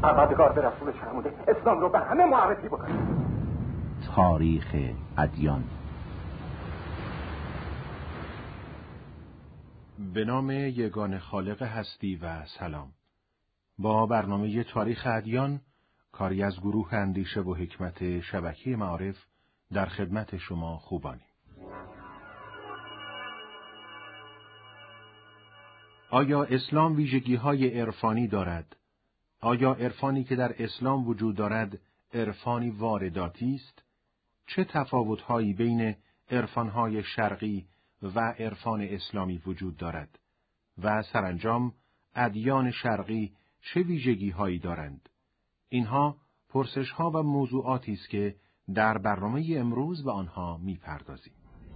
پروردگار به رسولش فرموده اسلام رو به همه معرفی بکنه. تاریخ ادیان. به نام یگانه خالق هستی و سلام. با برنامه تاریخ ادیان، کاری از گروه اندیشه و حکمت شبکه معارف، در خدمت شما خوبانیم. آیا اسلام ویژگی‌های عرفانی دارد؟ آیا عرفانی که در اسلام وجود دارد عرفانی وارداتی است؟ چه تفاوت‌هایی بین عرفان‌های شرقی و عرفان اسلامی وجود دارد؟ و سرانجام ادیان شرقی چه ویژگی‌هایی دارند؟ اینها پرسش‌ها و موضوعاتی است که در برنامه امروز به آنها می‌پردازیم.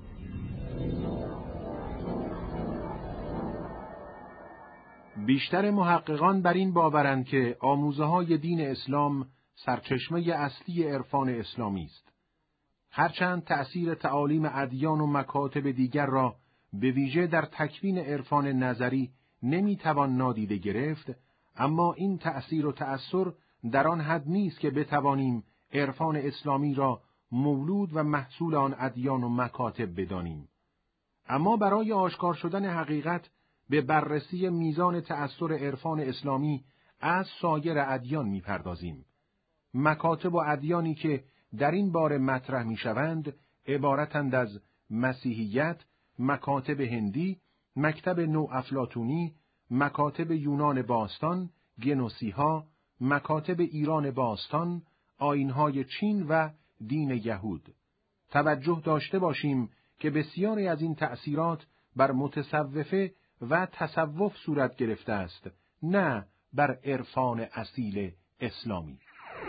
بیشتر محققان بر این باورند که آموزه‌های دین اسلام سرچشمه اصلی عرفان اسلامی است. هرچند تأثیر تعالیم ادیان و مکاتب دیگر را به ویژه در تکوین عرفان نظری نمی‌توان نادیده گرفت، اما این تأثیر و تأثر در آن حد نیست که بتوانیم عرفان اسلامی را مولود و محصول آن ادیان و مکاتب بدانیم. اما برای آشکار شدن حقیقت به بررسی میزان تأثیر عرفان اسلامی از سایر ادیان می‌پردازیم. مکاتب و ادیانی که در این باره مطرح می‌شوند عبارتند از مسیحیت، مکاتب هندی، مکتب نوافلاطونی، مکاتب یونان باستان، گنوسی‌ها، مکاتب ایران باستان، آیین‌های چین و دین یهود. توجه داشته باشیم که بسیاری از این تأثیرات بر متصوفه و تصوف صورت گرفته است، نه بر عرفان اصیل اسلامی.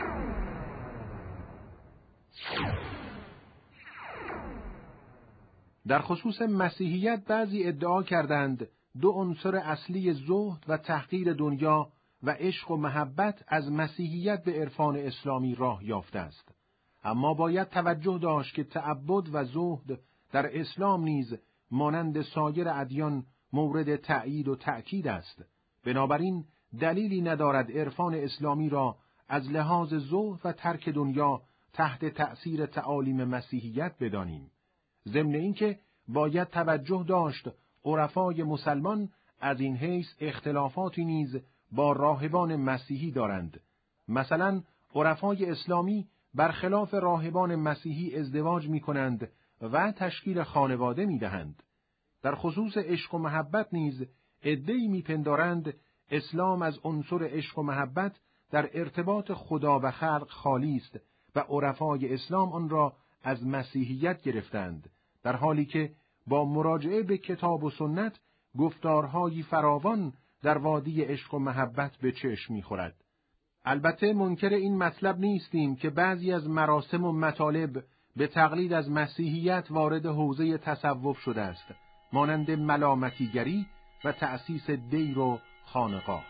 در خصوص مسیحیت بعضی ادعا کردند دو عنصر اصلی زهد و تحقیر دنیا و عشق و محبت از مسیحیت به عرفان اسلامی راه یافته است. اما باید توجه داشت که تعبد و زهد در اسلام نیز مانند سایر ادیان مورد تأیید و تأکید است. بنابراین دلیلی ندارد عرفان اسلامی را از لحاظ زهد و ترک دنیا تحت تأثیر تعالیم مسیحیت بدانیم. ضمن اینکه باید توجه داشت عرفای مسلمان از این حیث اختلافاتی نیز با راهبان مسیحی دارند. مثلا عرفای اسلامی برخلاف راهبان مسیحی ازدواج می‌کنند و تشکیل خانواده می‌دهند. در خصوص عشق و محبت نیز عده‌ای می‌پندارند اسلام از عنصر عشق و محبت در ارتباط خدا و خلق خالی است و عرفای اسلام آن را از مسیحیت گرفتند، در حالی که با مراجعه به کتاب و سنت گفتارهایی فراوان در وادی عشق و محبت به چشم می‌خورد. البته منکر این مطلب نیستیم که بعضی از مراسم و مطالب به تقلید از مسیحیت وارد حوزه تصوف شده است، مانند ملامتیگری و تأسیس دیر و خانقاه.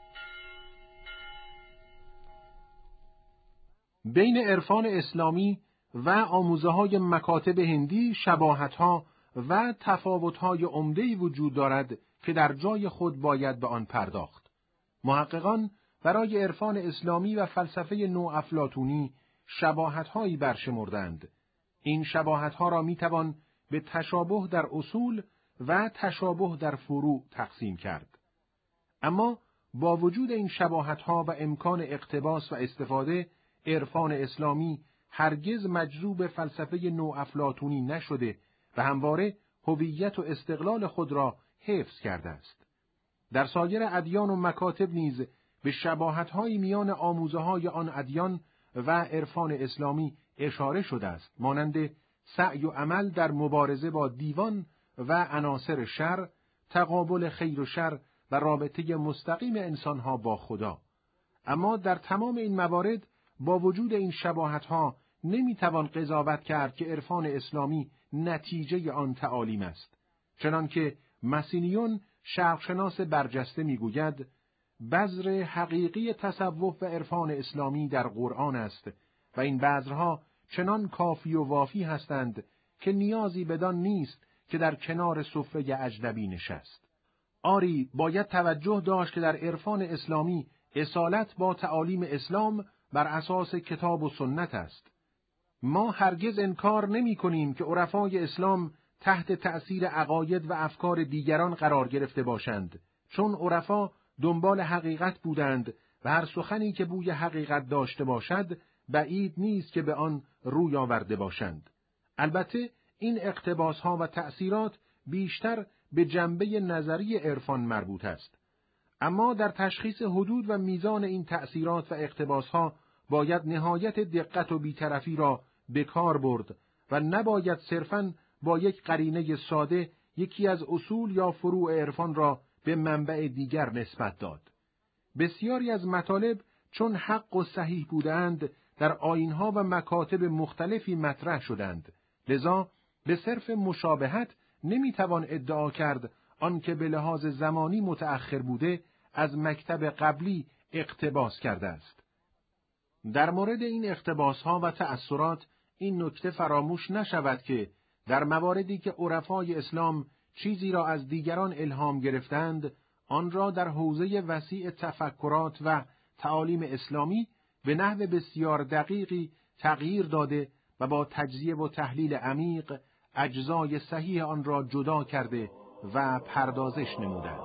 بین عرفان اسلامی و آموزه‌های مکاتب هندی شباهت‌ها و تفاوت‌های عمده‌ای وجود دارد که در جای خود باید به آن پرداخت. محققان برای عرفان اسلامی و فلسفه نوافلاطونی شباهت‌هایی برشمردند. این شباهت‌ها را می‌توان به تشابه در اصول و تشابه در فروع تقسیم کرد. اما با وجود این شباهت‌ها و امکان اقتباس و استفاده، عرفان اسلامی هرگز مجذوب فلسفه نوافلاطونی نشده و همواره هویت و استقلال خود را حفظ کرده است. در سایر ادیان و مکاتب نیز به شباهت‌های میان آموزه‌های آن ادیان و عرفان اسلامی اشاره شده است، مانند سعی و عمل در مبارزه با دیوان و عناصر شر، تقابل خیر و شر و رابطه مستقیم انسانها با خدا. اما در تمام این موارد با وجود این شباهت‌ها نمی‌توان قضاوت کرد که عرفان اسلامی نتیجه آن تعالیم است. چنانکه مسینیون شرقشناس برجسته می‌گوید بذر حقیقی تصوف و عرفان اسلامی در قرآن است و این بذرها چنان کافی و وافی هستند که نیازی بدان نیست که در کنار سفره اجنبی نشست. آری باید توجه داشت که در عرفان اسلامی اصالت با تعالیم اسلام بر اساس کتاب و سنت است. ما هرگز انکار نمی کنیم که عرفای اسلام تحت تأثیر عقاید و افکار دیگران قرار گرفته باشند، چون عرفا دنبال حقیقت بودند و هر سخنی که بوی حقیقت داشته باشد بعید نیست که به آن روی آورده باشند. البته این اقتباس‌ها و تأثیرات بیشتر به جنبه نظری عرفان مربوط است. اما در تشخیص حدود و میزان این تأثیرات و اقتباس‌ها باید نهایت دقت و بی‌طرفی را به کار برد و نباید صرفاً با یک قرینه ساده یکی از اصول یا فروع عرفان را به منبع دیگر نسبت داد. بسیاری از مطالب چون حق و صحیح بودند در آیین‌ها و مکاتب مختلفی مطرح شدند، لذا به صرف مشابهت نمیتوان ادعا کرد آنکه به لحاظ زمانی متأخر بوده از مکتب قبلی اقتباس کرده است. در مورد این اقتباس‌ها و تأثیرات این نکته فراموش نشود که در مواردی که عرفای اسلام چیزی را از دیگران الهام گرفتند، آن را در حوزه وسیع تفکرات و تعالیم اسلامی به نحو بسیار دقیقی تغییر داده و با تجزیه و تحلیل عمیق اجزای صحیح آن را جدا کرده و پردازش نمودند.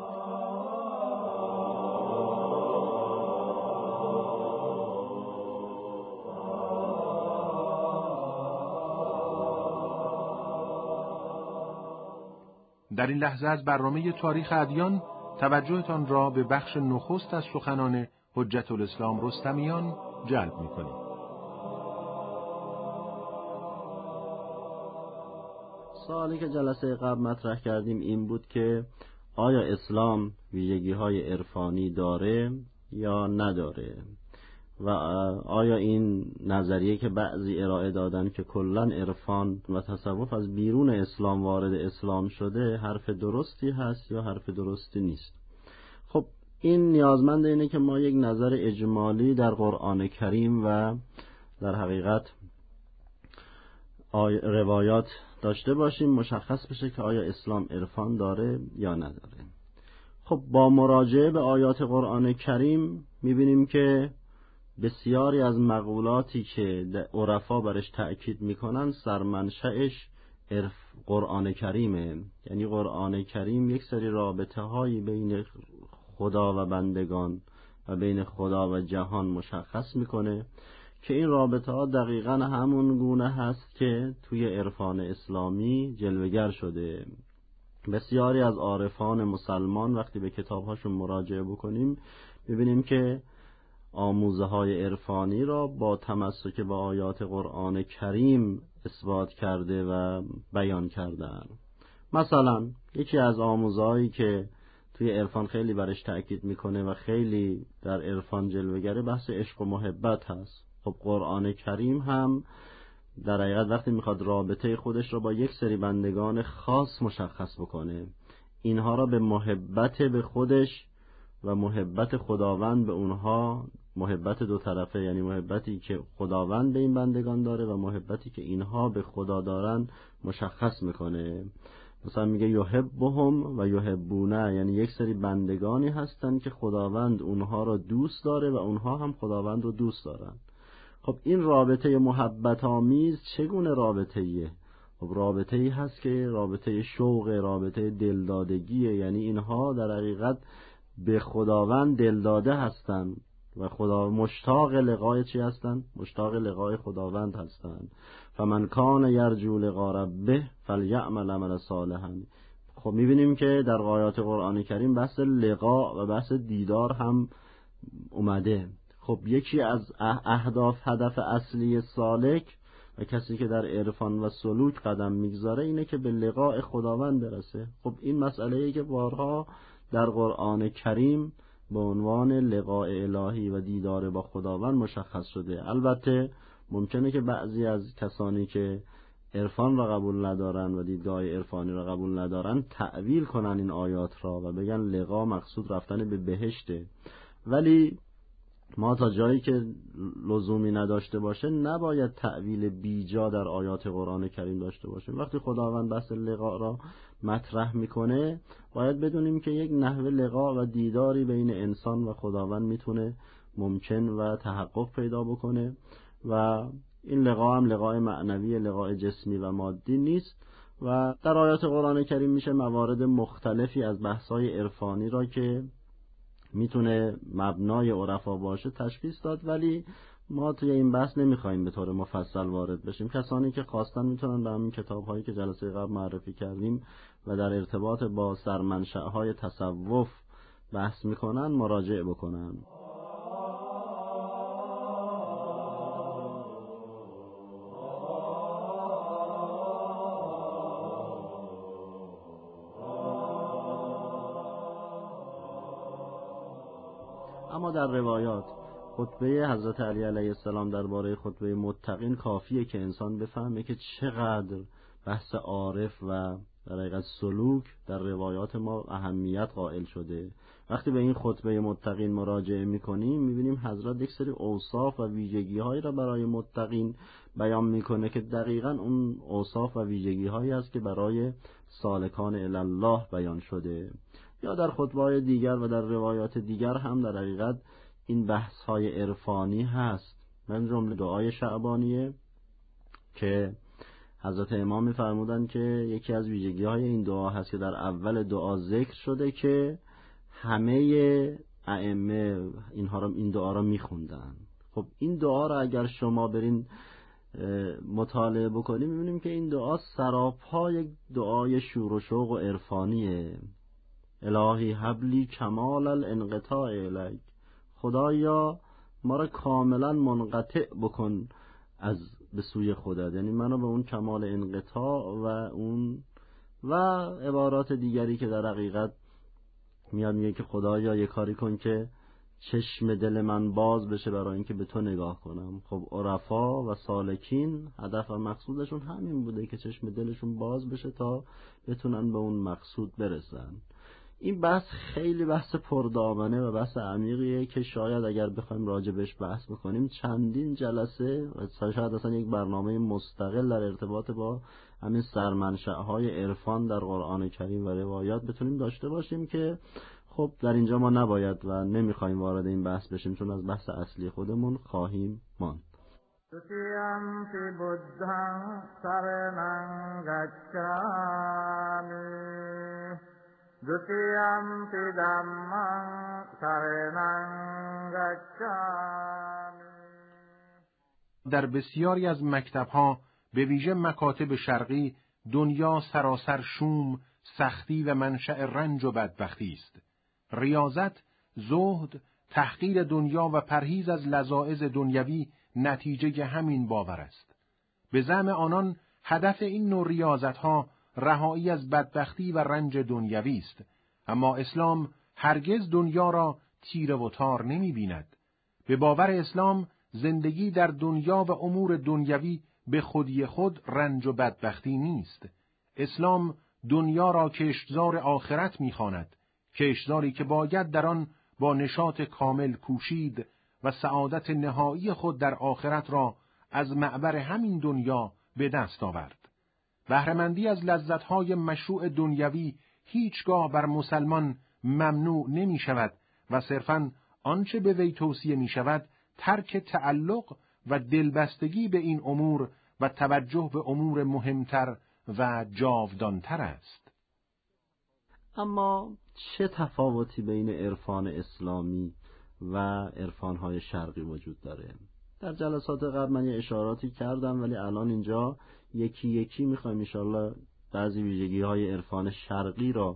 در این لحظه از برنامه تاریخ ادیان توجهتان را به بخش نخست از سخنان حجت الاسلام رستمیان جلب می‌کنیم. سوالی که جلسه قبل مطرح کردیم این بود که آیا اسلام ویژگی‌های عرفانی داره یا نداره و آیا این نظریه که بعضی ارائه دادن که کلاً عرفان و تصوف از بیرون اسلام وارد اسلام شده حرف درستی هست یا حرف درستی نیست. خب این نیازمند اینه که ما یک نظر اجمالی در قرآن کریم و در حقیقت روایات داشته باشیم، مشخص بشه که آیا اسلام عرفان داره یا نداره. خب با مراجعه به آیات قرآن کریم میبینیم که بسیاری از مقولاتی که عرفا برش تأکید میکنن سرمنشأش قرآن کریمه. یعنی قرآن کریم یک سری رابطه هایی بین خدا و بندگان و بین خدا و جهان مشخص میکنه که این رابطه ها دقیقاً همون گونه هست که توی عرفان اسلامی جلوگر شده. بسیاری از عارفان مسلمان وقتی به کتابهاشون مراجعه بکنیم میبینیم که آموزه های عرفانی را با تمسک به آیات قرآن کریم اثبات کرده و بیان کردن. مثلا یکی از آموزه هایی که توی عرفان خیلی برش تأکید میکنه و خیلی در عرفان جلوه‌گره بحث عشق و محبت هست. خب قرآن کریم هم در حقیقت وقتی میخواد رابطه خودش را با یک سری بندگان خاص مشخص بکنه، اینها را به محبت به خودش و محبت خداوند به اونها، محبت دو طرفه، یعنی محبتی که خداوند به این بندگان داره و محبتی که اینها به خدا دارن مشخص میکنه. مثلا میگه یحبهم و یحبونه، یعنی یک سری بندگانی هستن که خداوند اونها را دوست داره و اونها هم خداوند رو دوست دارن. خب این رابطه محبت آمیز چگونه رابطه‌ایه؟ خب رابطه‌ای هست که رابطه شوق، رابطه دلدادگیه، یعنی اینها در حقیقت به خداوند دلداده هستن و خدا مشتاق لقای چی هستن؟ مشتاق لقای خداوند هستن. فمن کان یرجو لقاء ربه فلیعمل عملا صالحا. خب میبینیم که در آیات قرآن کریم بحث لقاء و بحث دیدار هم اومده. خب یکی از هدف اصلی سالک و کسی که در عرفان و سلوک قدم میگذاره اینه که به لقاء خداوند برسه. خب این مسئله‌ای که بارها در قرآن کریم به عنوان لقاء الهی و دیدار با خداوند مشخص شده. البته ممکنه که بعضی از کسانی که عرفان را قبول ندارن و دیدگاه عرفانی را قبول ندارن تأویل کنن این آیات را و بگن لقاء مقصود رفتن به بهشته، ولی ما تا جایی که لزومی نداشته باشه نباید تأویل بیجا در آیات قرآن کریم داشته باشیم. وقتی خداوند بحث لقا را مطرح میکنه باید بدونیم که یک نحوه لقا و دیداری بین انسان و خداوند میتونه ممکن و تحقق پیدا بکنه و این لقا هم لقای معنوی، لقای جسمی و مادی نیست. و در آیات قرآن کریم میشه موارد مختلفی از بحث‌های عرفانی را که میتونه مبنای عرفا باشه تشخیص داد، ولی ما توی این بحث نمیخوایم به طور مفصل وارد بشیم. کسانی که خواستن میتونن به همین کتاب‌هایی که جلسه قبل معرفی کردیم و در ارتباط با سرمنشأهای تصوف بحث میکنن مراجعه بکنن. اما در روایات خطبه حضرت علی علیه السلام درباره خطبه متقین کافیه که انسان بفهمه که چقدر بحث عارف و در حقیقت سلوک در روایات ما اهمیت قائل شده. وقتی به این خطبه متقین مراجعه میکنیم میبینیم حضرت یک سری اوصاف و ویژگی‌هایی را برای متقین بیان میکنه که دقیقاً اون اوصاف و ویژگی‌هایی است که برای سالکان الی الله بیان شده. یا در خطبه‌های دیگر و در روایات دیگر هم در حقیقت این بحث‌های عرفانی هست. من جمله دعای شعبانیه که حضرت امام می‌فرمودن که یکی از ویژگی‌های این دعا هست که در اول دعا ذکر شده که همه ائمه این دعا را می‌خوندن. خب این دعا را اگر شما برین مطالعه بکنیم می‌بینیم که این دعا سراپا یک دعای شور و شوق و عرفانیه. الهی حبلی کمال الانقطاع الیک، خدایا ما را کاملا منقطع بکن از به سوی خودت، یعنی منو به اون کمال انقطاع و عبارات دیگری که در حقیقت میاد میگه که خدایا یه کاری کن که چشم دل من باز بشه برای اینکه به تو نگاه کنم. خب عرفا و سالکین هدف و مقصودشون همین بوده که چشم دلشون باز بشه تا بتونن به اون مقصود برسن. این بحث خیلی بحث پردامنه و بحث عمیقیه که شاید اگر بخوایم راجبش بحث بکنیم چندین جلسه و شاید اصلا یک برنامه مستقل در ارتباط با همین سرمنشأهای عرفان در قرآن کریم و روایات بتونیم داشته باشیم که خب در اینجا ما نباید و نمیخوایم وارد این بحث بشیم چون از بحث اصلی خودمون خواهیم ماند. Dutiyampi buddhaṃ saraṇaṃ gacchāmi Dutiyampi dhammaṃ saraṇaṃ gacchāmi. در بسیاری از مکتب‌ها به ویژه مکاتب شرقی دنیا سراسر شوم، سختی و منشأ رنج و بدبختی است. ریاضت، زهد، تحقیر دنیا و پرهیز از لذاذ دنیوی نتیجه همین باور است. به زعم آنان هدف این نوع ریاضت‌ها رهایی از بدبختی و رنج دنیوی است، اما اسلام هرگز دنیا را تیره و تار نمی‌بیند. به باور اسلام زندگی در دنیا و امور دنیوی به خودی خود رنج و بدبختی نیست. اسلام دنیا را کشتزار آخرت می‌خواند، کشتزاری که باید در آن با نشاط کامل کوشید و سعادت نهایی خود در آخرت را از معبر همین دنیا به دست آورد. بهره‌مندی از لذت‌های مشروع دنیوی هیچگاه بر مسلمان ممنوع نمی شود و صرفاً آنچه به وی توصیه می شود ترک تعلق و دلبستگی به این امور و توجه به امور مهمتر و جاودانتر است. اما چه تفاوتی بین عرفان اسلامی و عرفان‌های شرقی وجود داره؟ در جلسات قبل من یه اشاراتی کردم ولی الان اینجا یکی یکی میخوایم انشالله بعضی ویژگی‌های عرفان شرقی را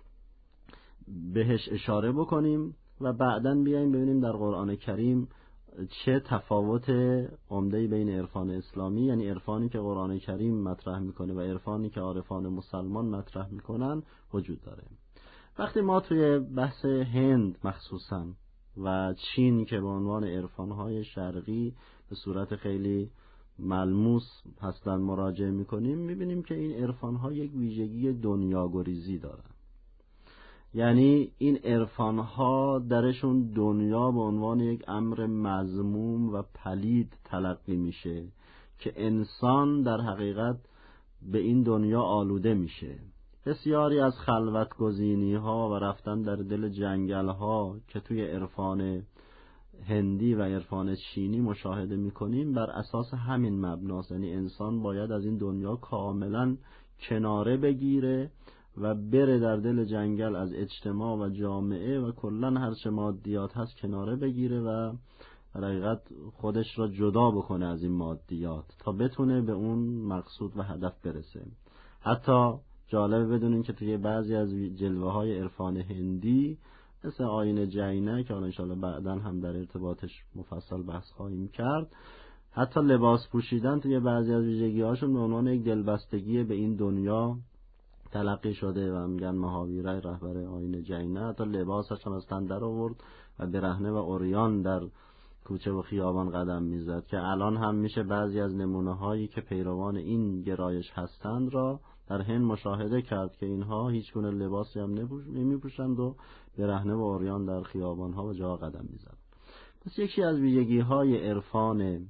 بهش اشاره بکنیم و بعداً بیایم ببینیم در قرآن کریم چه تفاوت عمده‌ای بین عرفان اسلامی، یعنی عرفانی که قرآن کریم مطرح میکنه و عرفانی که عارفان مسلمان مطرح میکنن وجود داره. وقتی ما توی بحث هند مخصوصاً و چین که به عنوان عرفان‌های شرقی به صورت خیلی ملموس هستن مراجعه میکنیم میبینیم که این عرفان‌ها یک ویژگی دنیاگریزی دارن. یعنی این عرفان‌ها درشون دنیا به عنوان یک امر مذموم و پلید تلقی میشه که انسان در حقیقت به این دنیا آلوده میشه. بسیاری از خلوت‌گزینی‌ها و رفتن در دل جنگل‌ها که توی عرفان هندی و عرفان چینی مشاهده می‌کنیم بر اساس همین مبناست، یعنی انسان باید از این دنیا کاملا کناره بگیره و بره در دل جنگل از اجتماع و جامعه و کلا هر چه مادیات هست کناره بگیره و در حقیقت خودش را جدا بکنه از این مادیات تا بتونه به اون مقصود و هدف برسه. حتی جالبه بدونین که توی بعضی از جلوه‌های عرفان هندی مثل آیین جینه که حالا انشاءالله بعداً هم در ارتباطش مفصل بحث خواهیم کرد، حتی لباس پوشیدن توی بعضی از ویژگی‌هاشون به عنوان یک دلبستگی به این دنیا تلقی شده و میگن مهاویره رهبر آیین جینه حتی لباسش هم از تن در آورد و برهنه و عریان در کوچه و خیابان قدم میزد که الان هم میشه بعضی از نمونه هایی که پیروان این گرایش هستند را در هند مشاهده کرد که اینها هیچ گونه لباسی هم نمیپوشند و برهنه و عریان در خیابان ها و جاها قدم میزد. پس یکی از ویژگی های عرفان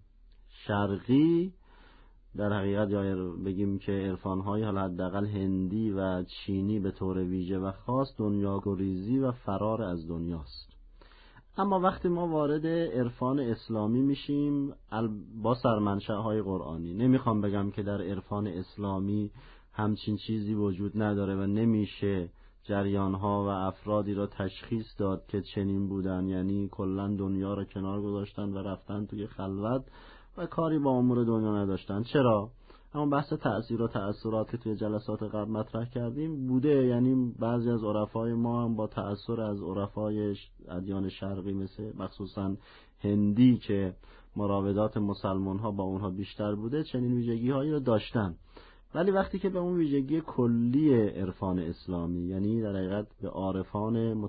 شرقی در حقیقت یا بگیم که عرفان‌های حالا حداقل هندی و چینی به طور ویژه و خاص دنیاگریزی و فرار از دنیاست. اما وقتی ما وارد عرفان اسلامی میشیم با سرمنشأهای قرآنی، نمیخوام بگم که در عرفان اسلامی همچین چیزی وجود نداره و نمیشه جریان‌ها و افرادی را تشخیص داد که چنین بودن، یعنی کلاً دنیا را کنار گذاشتن و رفتن توی خلوت و کاری با امور دنیا نداشتن. چرا؟ اما بحث تأثیر و تأثیرات که توی جلسات قبل مطرح کردیم بوده، یعنی بعضی از عرفای ما هم با تأثیر از عرفای ادیان شرقی مثل مخصوصا هندی که مراودات مسلمان ها با اونها بیشتر بوده چنین ویژگی هایی رو داشتن. ولی وقتی که به اون ویژگی کلی عرفان اسلامی، یعنی در حقیقت به عارفان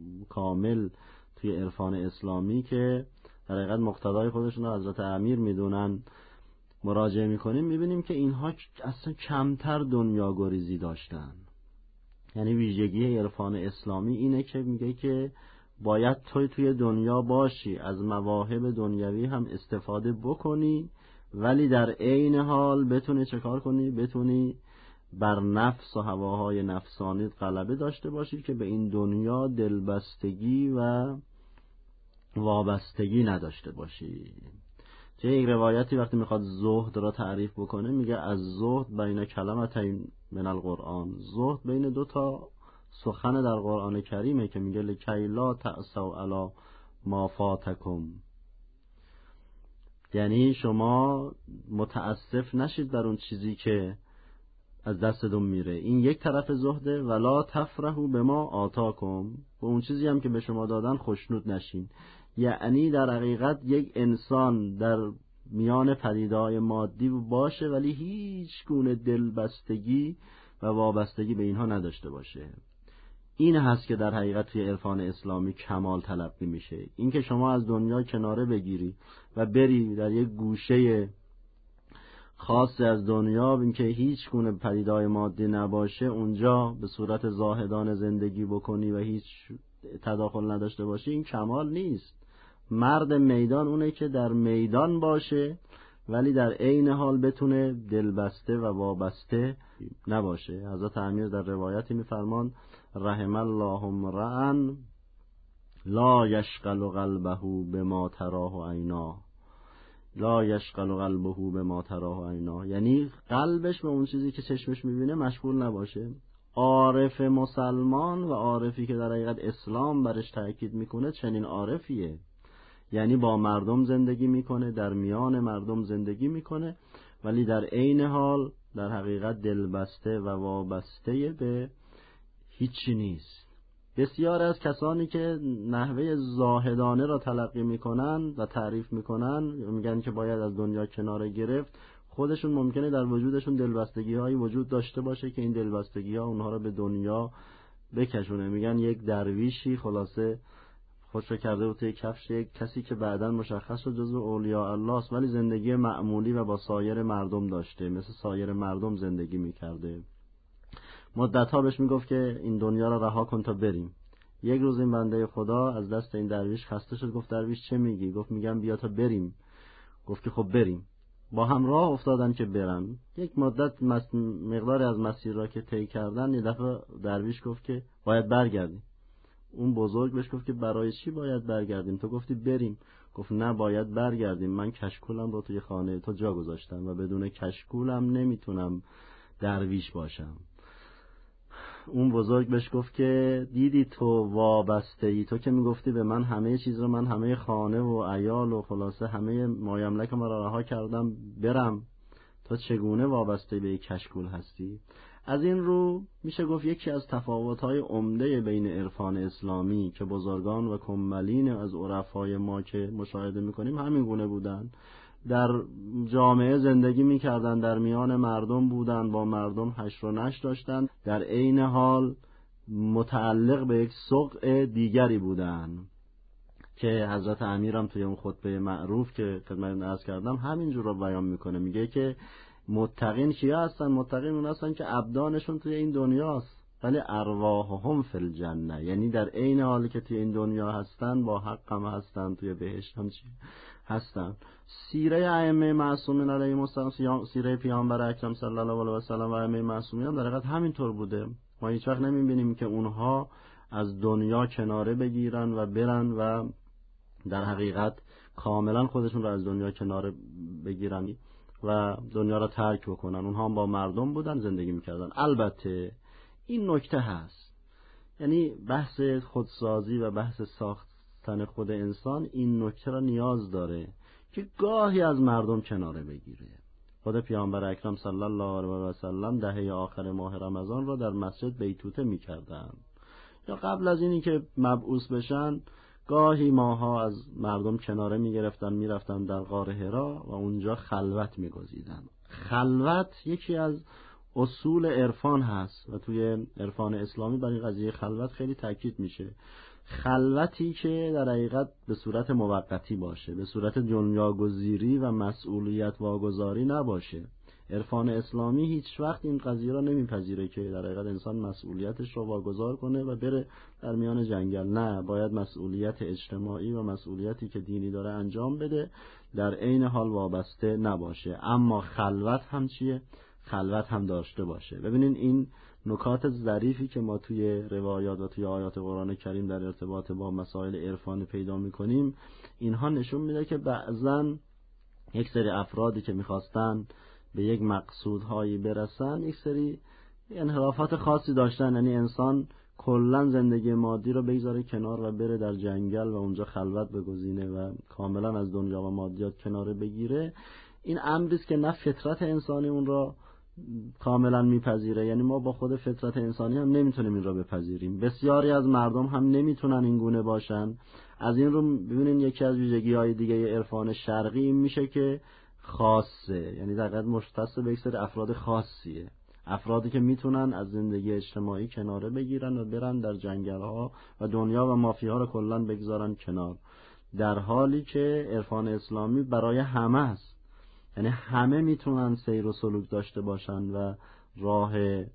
کامل توی عرفان اسلامی که در حقیقت مقتضای خودشون رو حضرت امیر میدونن مراجعه میکنیم، میبینیم که اینها اصلا کمتر دنیاگریزی داشتن. یعنی ویژگی عرفان اسلامی اینه که میگه که باید توی دنیا باشی، از مواهب دنیوی هم استفاده بکنی، ولی در عین حال بتونی چه کار کنی؟ بتونی بر نفس و هواهای نفسانیت غلبه داشته باشی که به این دنیا دلبستگی و وابستگی نداشته باشی. چه یک روایتی وقتی میخواد زهد را تعریف بکنه میگه از زهد بین کلمتین من القرآن، زهد بین دو تا سخن در قرآن کریمه که میگه لکی لا تأسوا علی ما فاتکم، یعنی شما متاسف نشید بر اون چیزی که از دستتون میره. این یک طرف زهده. ولا تفرحوا بما آتاکم، و اون چیزی هم که به شما دادن خوشنود نشین. یعنی در حقیقت یک انسان در میان پدیده‌های مادی باشه ولی هیچ گونه دلبستگی و وابستگی به اینها نداشته باشه. این هست که در حقیقت توی عرفان اسلامی کمال تلقی میشه. این که شما از دنیا کناره بگیری و بری در یک گوشه خاصی از دنیا، این که هیچ گونه پدیده‌های مادی نباشه، اونجا به صورت زاهدان زندگی بکنی و هیچ تداخل نداشته باشی، این کمال نیست. مرد میدان اونه که در میدان باشه ولی در عین حال بتونه دلبسته و وابسته نباشه. حضرت امیر در روایتی میفرمان رحم الله امرأ لا یشغل قلبه بما تراه عیناه، لا یشغل قلبه بما تراه عیناه، یعنی قلبش به اون چیزی که چشمش میبینه مشغول نباشه. عارف مسلمان و عارفی که در حقیقت اسلام برش تأکید میکنه چنین عارفیه، یعنی با مردم زندگی میکنه، در میان مردم زندگی میکنه ولی در عین حال در حقیقت دلبسته و وابسته به هیچی نیست. بسیار از کسانی که نحوه زاهدانه را تلقی میکنن و تعریف میکنن میگن که باید از دنیا کناره گرفت، خودشون ممکنه در وجودشون دلبستگی هایی وجود داشته باشه که این دلبستگی ها اونها را به دنیا بکشونه. میگن یک درویشی خلاصه خودشو کرده بود توی کفش یک کسی که بعداً مشخص شد جزو اولیاء الله است، ولی زندگی معمولی و با سایر مردم داشته، مثل سایر مردم زندگی میکرده. مدت‌ها بهش میگفت که این دنیا را رها کن تا بریم. یک روز این بنده خدا از دست این درویش خسته شد، گفت درویش چه میگی؟ گفت میگم بیا تا بریم. گفت که خب بریم. با هم راه افتادن که برن. یک مدت مقداری از مسیر را که طی کردن، یه دفعه درویش گفت که باید برگردیم. اون بزرگ بهش گفت که برای چی باید برگردیم؟ تو گفتی بریم. گفت نه، باید برگردیم. من کشکولم رو توی خانه تو جا گذاشتم و بدون کشکولم نمیتونم درویش باشم. اون بزرگ بهش گفت که دیدی تو وابسته ای، تو که میگفتی به من همه چیز رو، من همه خانه و عیال و خلاصه همه مایملک را رها کردم برم، تو چگونه وابسته به یک کشکول هستی؟ از این رو میشه گفت یکی از تفاوت‌های عمده بین عرفان اسلامی که بزرگان و کمالین از عرفای ما که مشاهده میکنیم همین گونه بودن، در جامعه زندگی میکردن، در میان مردم بودن، با مردم حشر و نشر داشتن، در عین حال متعلق به یک سوق دیگری بودن که حضرت امیرم توی اون خطبه معروف که خدمتتون عرض کردم همینجور رو بیان میکنه. میگه که متقین کیا هستن؟ متقین اون هستن که ابدانشون توی این دنیاست ولی ارواحهم فی الجنه، یعنی در عین حالی که توی این دنیا هستن با حق هم هستن، توی بهشت هم هستن. سیره ائمه معصومین علیهم السلام، سیره پیامبر اکرم صلی الله علیه و سلم و ائمه معصومین هم در حقیقت همینطور بوده. ما هیچ وقت نمیبینیم که اونها از دنیا کناره بگیرن و برن و در حقیقت کاملا خودشون رو از دنیا کناره بگیرن و دنیا را ترک بکنن. اونها هم با مردم بودن، زندگی میکردن. البته این نکته هست، یعنی بحث خودسازی و بحث ساختن خود انسان این نکته را نیاز داره که گاهی از مردم کناره بگیره. خود پیامبر اکرم صلی الله علیه و سلم دهه آخر ماه رمضان را در مسجد بیتوته میکردن، یا قبل از اینی که مبعوث بشن گاهی ماها از مردم کناره میگرفتن، میرفتن در غار حرا و اونجا خلوت میگزیدن. خلوت یکی از اصول عرفان هست و توی عرفان اسلامی برای این قضیه خلوت خیلی تاکید میشه. خلوتی که در حقیقت به صورت موقتی باشه، به صورت دنیاگزیری و مسئولیت واگذاری نباشه. عرفان اسلامی هیچ وقت این قضیه را نمیپذیره که در حقیقت انسان مسئولیتش رو واگذار کنه و بره در میان جنگل. نه، باید مسئولیت اجتماعی و مسئولیتی که دینی داره انجام بده، در عین حال وابسته نباشه. اما خلوت هم چیه؟ خلوت هم داشته باشه. ببینین این نکات ظریفی که ما توی روایات و توی آیات قرآن کریم در ارتباط با مسائل عرفانی پیدا میکنیم، اینها نشون میده که بعضن یک سری افرادی که میخواستن به یک مقصودهایی برسن یک سری انحرافات خاصی داشتن. یعنی انسان کلا زندگی مادی رو بگذاره کنار و بره در جنگل و اونجا خلوت بگزینه و کاملا از دنیا و مادیات کناره بگیره. این امری است که نه فطرت انسانی اون را کاملا میپذیره، یعنی ما با خود فطرت انسانی هم نمیتونیم این را بپذیریم. بسیاری از مردم هم نمیتونن این گونه باشن. از این رو ببینین یکی از ویژگی‌های دیگه عرفان شرقی این میشه که خاصه، یعنی در حقیقت مختص به یک سری افراد خاصیه، افرادی که میتونن از زندگی اجتماعی کناره بگیرن و برن در جنگل‌ها و دنیا و مافی‌ها رو کلاً بگذارن کنار، در حالی که عرفان اسلامی برای همه است. یعنی همه میتونن سیر و سلوک داشته باشن و راه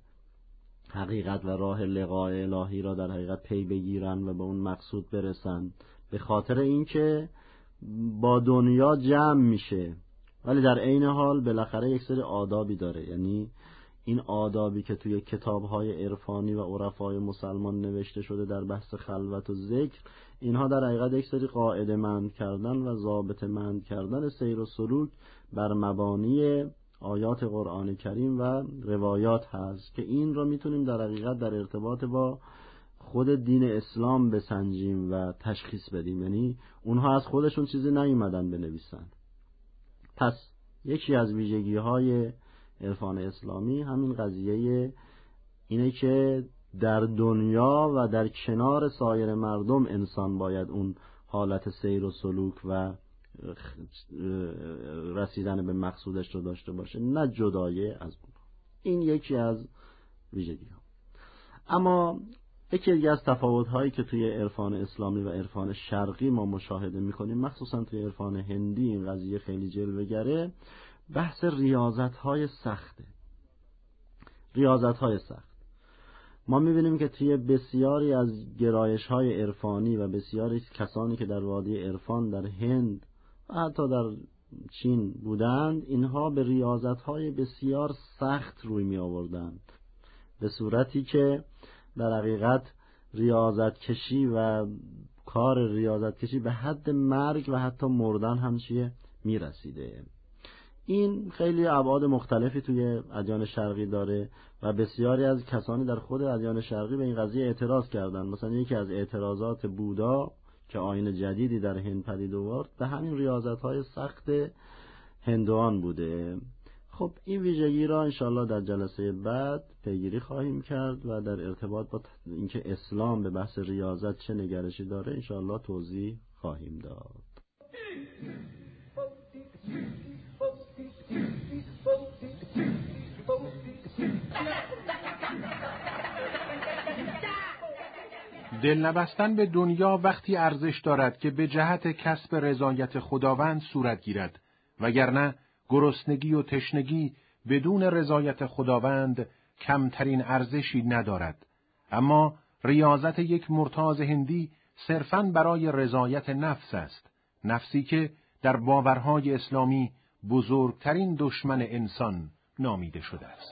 حقیقت و راه لقای الهی را در حقیقت پی بگیرن و به اون مقصود برسن، به خاطر اینکه با دنیا جمع میشه ولی در عین حال بالاخره یک سری آدابی داره. یعنی این آدابی که توی کتاب‌های عرفانی و عرفای مسلمان نوشته شده در بحث خلوت و ذکر، اینها در حقیقت یک سری قاعده مند کردن و ضابطه مند کردن سیر و سلوک بر مبانی آیات قرآن کریم و روایات هست که این رو میتونیم در حقیقت در ارتباط با خود دین اسلام بسنجیم و تشخیص بدیم. یعنی اونها از خودشون چیزی نیومدن بنویسن. پس یکی از ویژگی‌های عرفان اسلامی همین قضیه اینه که در دنیا و در کنار سایر مردم انسان باید اون حالت سیر و سلوک و رسیدن به مقصودش رو داشته باشه، نه جدایه از اون. این یکی از ویژگی‌ها. اما یکی دیگه از تفاوت‌هایی که توی عرفان اسلامی و عرفان شرقی ما مشاهده می‌کنیم، مخصوصا توی عرفان هندی این قضیه خیلی جلوه‌گره، بحث ریاضت‌های سخته. ریاضت‌های سخت ما می‌بینیم که توی بسیاری از گرایش‌های عرفانی و بسیاری از کسانی که در وادی عرفان در هند و حتی در چین بودند، اینها به ریاضت‌های بسیار سخت روی می‌آوردند، به صورتی که در حقیقت ریاضت کشی و کار ریاضت کشی به حد مرگ و حتی مردن هم چیه میرسیده. این خیلی ابعاد مختلفی توی ادیان شرقی داره و بسیاری از کسانی در خود ادیان شرقی به این قضیه اعتراض کردند. مثلا یکی از اعتراضات بودا که آیین جدیدی در هند پدید آورد به همین ریاضت‌های سخت هندوان بوده. خب این ویژگی را انشاءالله در جلسه بعد پیگیری خواهیم کرد و در ارتباط با اینکه اسلام به بحث ریاضت چه نگرشی داره انشاءالله توضیح خواهیم داد. دل نبستن به دنیا وقتی ارزش دارد که به جهت کسب رضایت خداوند صورت گیرد، وگرنه گرسنگی و تشنگی بدون رضایت خداوند کمترین ارزشی ندارد. اما ریاضت یک مرتاض هندی صرفاً برای رضایت نفس است، نفسی که در باورهای اسلامی بزرگترین دشمن انسان نامیده شده است.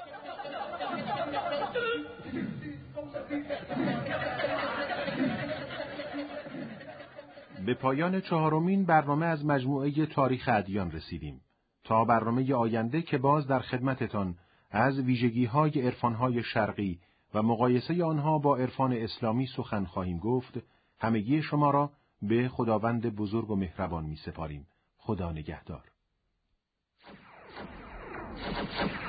به پایان 4مین برنامه از مجموعه تاریخ ادیان رسیدیم. تا برنامه آینده که باز در خدمتتان از ویژگی‌های عرفان‌های شرقی و مقایسه آنها با عرفان اسلامی سخن خواهیم گفت، همگی شما را به خداوند بزرگ و مهربان می‌سپاریم. خدا نگهدار.